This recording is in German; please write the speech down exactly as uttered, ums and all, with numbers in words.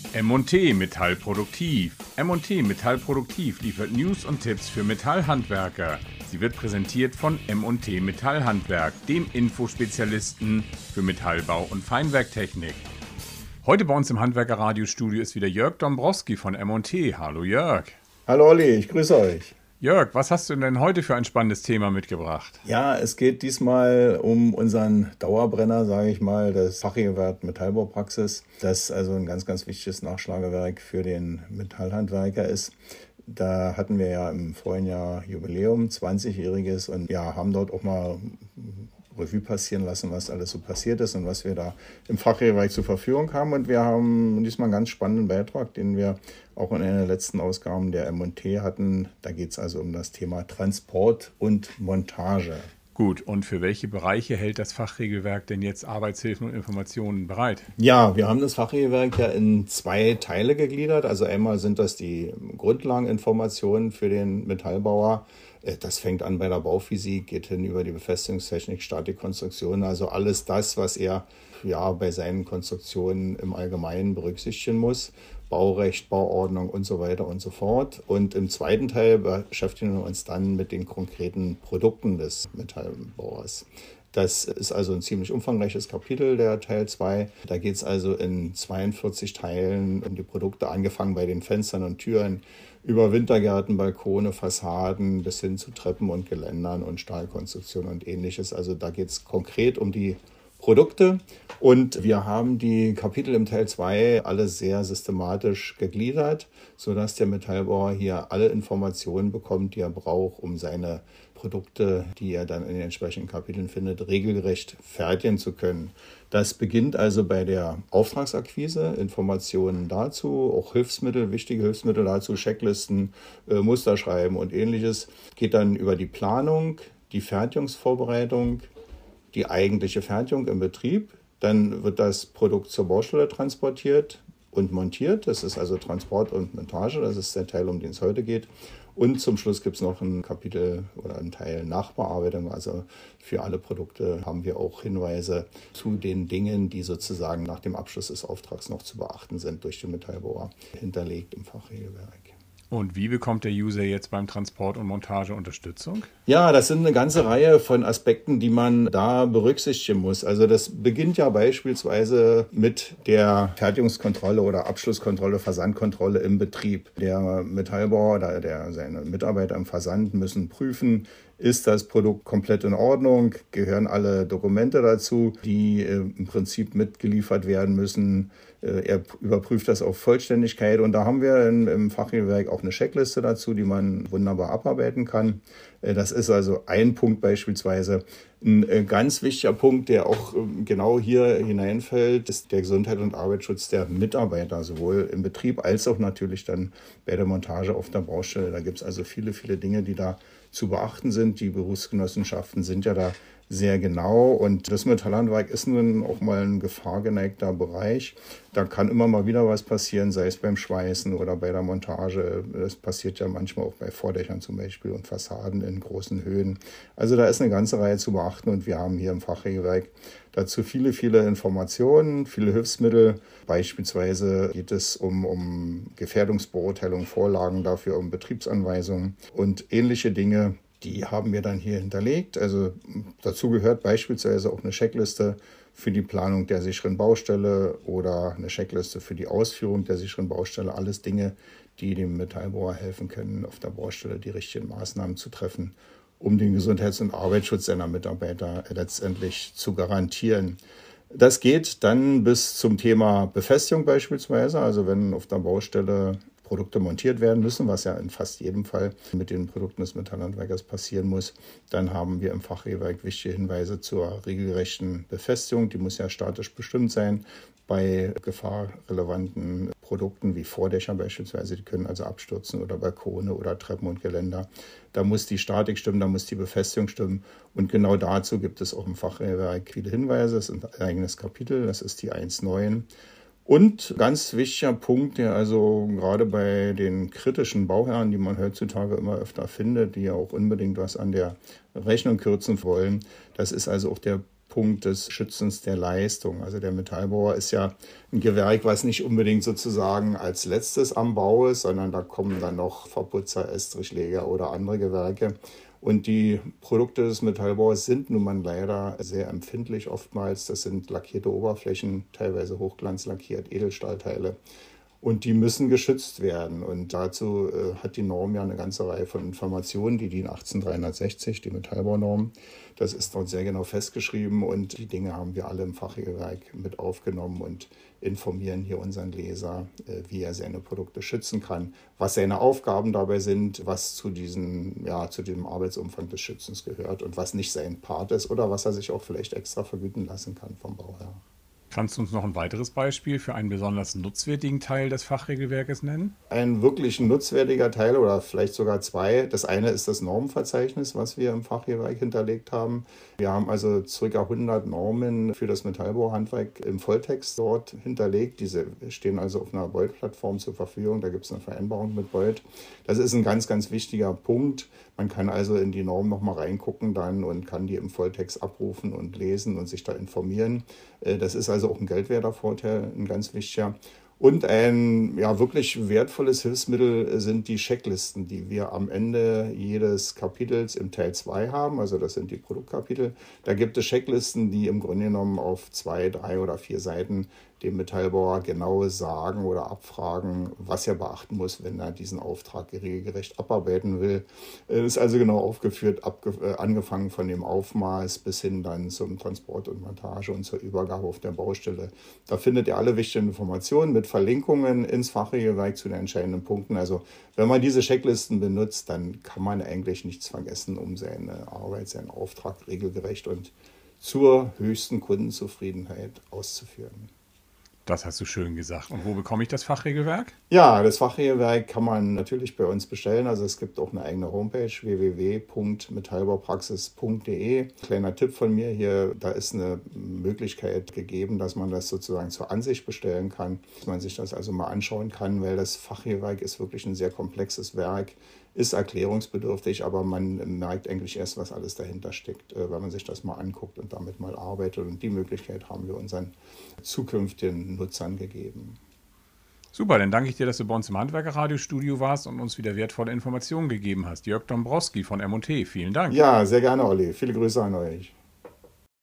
M und T Metallproduktiv. M und T Metallproduktiv liefert News und Tipps für Metallhandwerker. Sie wird präsentiert von M und T Metallhandwerk, dem Infospezialisten für Metallbau und Feinwerktechnik. Heute bei uns im Handwerker-Radiostudio ist wieder Jörg Dombrowski von M und T. Hallo Jörg. Hallo Olli, ich grüße euch. Jörg, was hast du denn heute für ein spannendes Thema mitgebracht? Ja, es geht diesmal um unseren Dauerbrenner, sage ich mal, das Fachgewerk Metallbaupraxis, das also ein ganz, ganz wichtiges Nachschlagewerk für den Metallhandwerker ist. Da hatten wir ja im vorigen Jahr Jubiläum, zwanzigjähriges, und ja, haben dort auch mal Revue passieren lassen, was alles so passiert ist und was wir da im Fachgewerk zur Verfügung haben. Und wir haben diesmal einen ganz spannenden Beitrag, den wir auch in einer der letzten Ausgaben der M und T hatten. Da geht es also um das Thema Transport und Montage. Gut, und für welche Bereiche hält das Fachregelwerk denn jetzt Arbeitshilfen und Informationen bereit? Ja, wir haben das Fachregelwerk ja in zwei Teile gegliedert. Also einmal sind das die Grundlageninformationen für den Metallbauer. Das fängt an bei der Bauphysik, geht hin über die Befestigungstechnik, Statik, Konstruktion, also alles das, was er ja bei seinen Konstruktionen im Allgemeinen berücksichtigen muss. Baurecht, Bauordnung und so weiter und so fort. Und im zweiten Teil beschäftigen wir uns dann mit den konkreten Produkten des Metallbauers. Das ist also ein ziemlich umfangreiches Kapitel, der Teil zwei. Da geht es also in zweiundvierzig Teilen um die Produkte, angefangen bei den Fenstern und Türen, über Wintergärten, Balkone, Fassaden bis hin zu Treppen und Geländern und Stahlkonstruktionen und ähnliches. Also da geht es konkret um die Produkte, und wir haben die Kapitel im Teil zwei alle sehr systematisch gegliedert, sodass der Metallbauer hier alle Informationen bekommt, die er braucht, um seine Produkte, die er dann in den entsprechenden Kapiteln findet, regelgerecht fertigen zu können. Das beginnt also bei der Auftragsakquise, Informationen dazu, auch Hilfsmittel, wichtige Hilfsmittel dazu, Checklisten, äh, Musterschreiben und ähnliches. Geht dann über die Planung, die Fertigungsvorbereitung, die eigentliche Fertigung im Betrieb. Dann wird das Produkt zur Baustelle transportiert und montiert. Das ist also Transport und Montage. Das ist der Teil, um den es heute geht. Und zum Schluss gibt es noch ein Kapitel oder einen Teil Nachbearbeitung. Also für alle Produkte haben wir auch Hinweise zu den Dingen, die sozusagen nach dem Abschluss des Auftrags noch zu beachten sind durch den Metallbauer, hinterlegt im Fachregelwerk. Und wie bekommt der User jetzt beim Transport und Montage Unterstützung? Ja, das sind eine ganze Reihe von Aspekten, die man da berücksichtigen muss. Also das beginnt ja beispielsweise mit der Fertigungskontrolle oder Abschlusskontrolle, Versandkontrolle im Betrieb. Der Metallbauer oder der, seine Mitarbeiter im Versand müssen prüfen, ist das Produkt komplett in Ordnung, gehören alle Dokumente dazu, die äh, im Prinzip mitgeliefert werden müssen. Äh, er überprüft das auf Vollständigkeit, und da haben wir in, im Fachregelwerk auch eine Checkliste dazu, die man wunderbar abarbeiten kann. Äh, das ist also ein Punkt beispielsweise. Ein äh, ganz wichtiger Punkt, der auch äh, genau hier hineinfällt, ist der Gesundheit und Arbeitsschutz der Mitarbeiter, sowohl im Betrieb als auch natürlich dann bei der Montage auf der Baustelle. Da gibt es also viele, viele Dinge, die da zu beachten sind. Die Berufsgenossenschaften sind ja da sehr genau, und das Metallhandwerk ist nun auch mal ein gefahrgeneigter Bereich. Da kann immer mal wieder was passieren, sei es beim Schweißen oder bei der Montage. Das passiert ja manchmal auch bei Vordächern zum Beispiel und Fassaden in großen Höhen. Also da ist eine ganze Reihe zu beachten, und wir haben hier im Fachregelwerk dazu viele, viele Informationen, viele Hilfsmittel. Beispielsweise geht es um, um Gefährdungsbeurteilung, Vorlagen dafür, um Betriebsanweisungen und ähnliche Dinge. Die haben wir dann hier hinterlegt. Also dazu gehört beispielsweise auch eine Checkliste für die Planung der sicheren Baustelle oder eine Checkliste für die Ausführung der sicheren Baustelle. Alles Dinge, die dem Metallbauer helfen können, auf der Baustelle die richtigen Maßnahmen zu treffen, um den Gesundheits- und Arbeitsschutz seiner Mitarbeiter letztendlich zu garantieren. Das geht dann bis zum Thema Befestigung beispielsweise. Also wenn auf der Baustelle Produkte montiert werden müssen, was ja in fast jedem Fall mit den Produkten des Metallhandwerkers passieren muss, dann haben wir im Fachregelwerk wichtige Hinweise zur regelgerechten Befestigung. Die muss ja statisch bestimmt sein. Bei gefahrrelevanten Produkten wie Vordächer beispielsweise, die können also abstürzen, oder Balkone oder Treppen und Geländer. Da muss die Statik stimmen, da muss die Befestigung stimmen. Und genau dazu gibt es auch im Fachregelwerk viele Hinweise. Das ist ein eigenes Kapitel, das ist die eins Punkt neun. Und ganz wichtiger Punkt, der also gerade bei den kritischen Bauherren, die man heutzutage immer öfter findet, die ja auch unbedingt was an der Rechnung kürzen wollen, das ist also auch der Punkt des Schützens der Leistung. Also der Metallbauer ist ja ein Gewerk, was nicht unbedingt sozusagen als letztes am Bau ist, sondern da kommen dann noch Verputzer, Estrichleger oder andere Gewerke. Und die Produkte des Metallbauers sind nun mal leider sehr empfindlich oftmals. Das sind lackierte Oberflächen, teilweise hochglanzlackiert, Edelstahlteile. Und die müssen geschützt werden. Und dazu äh, hat die Norm ja eine ganze Reihe von Informationen, die DIN achtzehntausenddreihundertsechzig, die Metallbaunorm. Das ist dort sehr genau festgeschrieben und die Dinge haben wir alle im Fachregelwerk mit aufgenommen und informieren hier unseren Leser, äh, wie er seine Produkte schützen kann, was seine Aufgaben dabei sind, was zu, diesen, ja, zu dem Arbeitsumfang des Schützens gehört und was nicht sein Part ist oder was er sich auch vielleicht extra vergüten lassen kann vom Bauherr. Kannst du uns noch ein weiteres Beispiel für einen besonders nutzwertigen Teil des Fachregelwerkes nennen? Ein wirklich nutzwertiger Teil oder vielleicht sogar zwei. Das eine ist das Normenverzeichnis, was wir im Fachregelwerk hinterlegt haben. Wir haben also ca. hundert Normen für das Metallbauhandwerk im Volltext dort hinterlegt. Diese stehen also auf einer Beuth-Plattform zur Verfügung. Da gibt es eine Vereinbarung mit Beuth. Das ist ein ganz, ganz wichtiger Punkt. Man kann also in die Norm nochmal reingucken dann und kann die im Volltext abrufen und lesen und sich da informieren. Das ist also auch ein geldwerter Vorteil, ein ganz wichtiger. Und ein ja, wirklich wertvolles Hilfsmittel sind die Checklisten, die wir am Ende jedes Kapitels im Teil zwei haben. Also das sind die Produktkapitel. Da gibt es Checklisten, die im Grunde genommen auf zwei, drei oder vier Seiten dem Metallbauer genau sagen oder abfragen, was er beachten muss, wenn er diesen Auftrag regelgerecht abarbeiten will. Es ist also genau aufgeführt, abge äh, angefangen von dem Aufmaß bis hin dann zum Transport und Montage und zur Übergabe auf der Baustelle. Da findet ihr alle wichtigen Informationen mit Verlinkungen ins Fachregelwerk zu den entscheidenden Punkten. Also wenn man diese Checklisten benutzt, dann kann man eigentlich nichts vergessen, um seine Arbeit, seinen Auftrag regelgerecht und zur höchsten Kundenzufriedenheit auszuführen. Das hast du schön gesagt. Und wo bekomme ich das Fachregelwerk? Ja, das Fachregelwerk kann man natürlich bei uns bestellen. Also es gibt auch eine eigene Homepage, w w w punkt metallbaupraxis punkt d e. Kleiner Tipp von mir hier, da ist eine Möglichkeit gegeben, dass man das sozusagen zur Ansicht bestellen kann, dass man sich das also mal anschauen kann, weil das Fachregelwerk ist wirklich ein sehr komplexes Werk, ist erklärungsbedürftig, aber man merkt eigentlich erst, was alles dahinter steckt, wenn man sich das mal anguckt und damit mal arbeitet. Und die Möglichkeit haben wir unseren zukünftigen Nutzern gegeben. Super, dann danke ich dir, dass du bei uns im Handwerker-Radiostudio warst und uns wieder wertvolle Informationen gegeben hast. Jörg Dombrowski von M und T, vielen Dank. Ja, sehr gerne, Olli. Viele Grüße an euch.